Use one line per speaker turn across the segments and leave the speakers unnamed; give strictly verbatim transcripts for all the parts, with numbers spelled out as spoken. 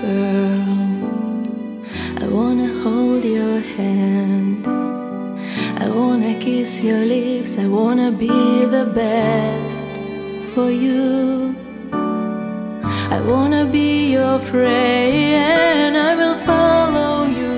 girl. I wanna hold your hand. I wanna kiss your lips. I wanna be the best for you. I wanna be your friend. I will follow you.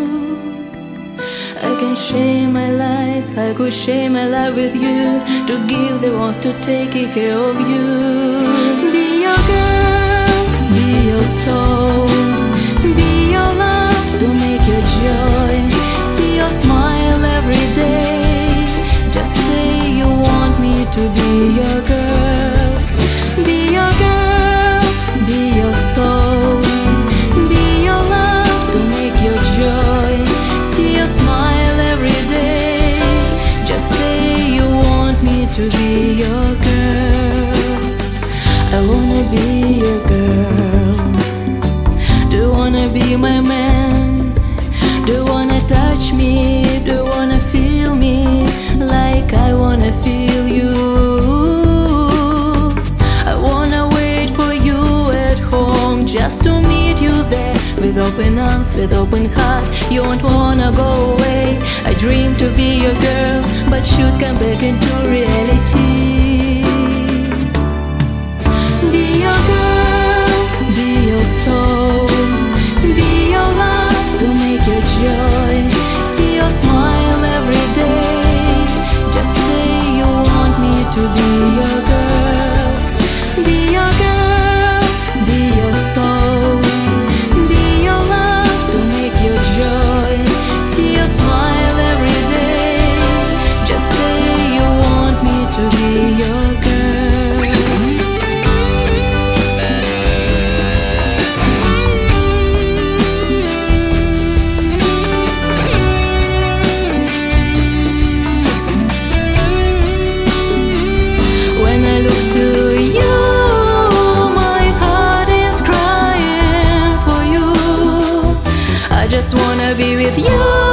I can share my life. I could share my life with you. To give the ones to take care of you. Be your girl. Be your soul. Be your love. To make your joy. See your smile every day. Just say you want me to be your girl. Be your girl. Be your soul. Be your love. To make your joy. See your smile every day. Just say you want me to be your girl. I wanna be your girl. Do you wanna be my man? Do you wanna touch me? Do you wanna feel me like I wanna feel you? I wanna wait for you at home, just to meet you there, with open arms, with open heart. You won't wanna go away. I dream to be your girl, but should come back into reality. Be your girl, be your soul. Be your love, to make your joy. See your smile every day. Just say you want me to be your girl. Be your girl, be your soul. Be your love, to make your joy. See your smile every day. Just say you want me to be your girl. Just wanna be with you.